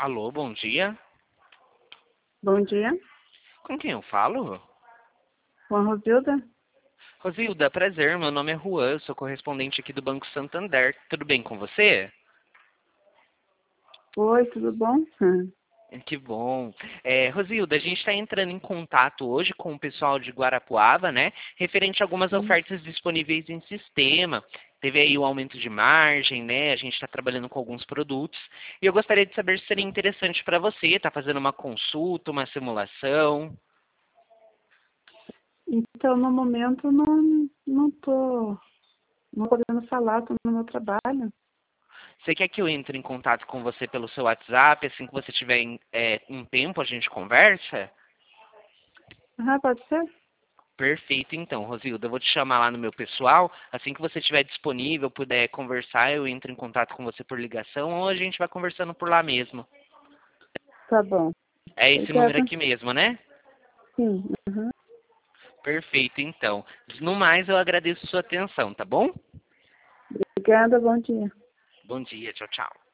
Alô, bom dia. Bom dia, Com quem eu falo? com a Rosilda. Rosilda, prazer, meu nome é Juan, eu sou correspondente aqui do Banco Santander. Tudo bem com você? Oi, tudo bom? Que bom. Rosilda, a gente está entrando em contato hoje com o pessoal de Guarapuava, né? Referente a algumas ofertas disponíveis em sistema. Teve aí o aumento de margem, né? A gente está trabalhando com alguns produtos. E eu gostaria de saber se seria interessante para você, estar fazendo uma consulta, uma simulação. Então, no momento, não tô não podendo falar, tô no meu trabalho. Você quer que eu entre em contato com você pelo seu WhatsApp, assim que você tiver um tempo a gente conversa? Ah, pode ser? Perfeito, então, Rosilda. Eu vou te chamar lá no meu pessoal. Assim que você estiver disponível, puder conversar, eu entro em contato com você por ligação ou a gente vai conversando por lá mesmo. Tá bom. É esse número Obrigada. aqui mesmo, né? Sim. Uhum. Perfeito, então. No mais, eu agradeço sua atenção, tá bom? Obrigada, bom dia. Bom dia, tchau, tchau.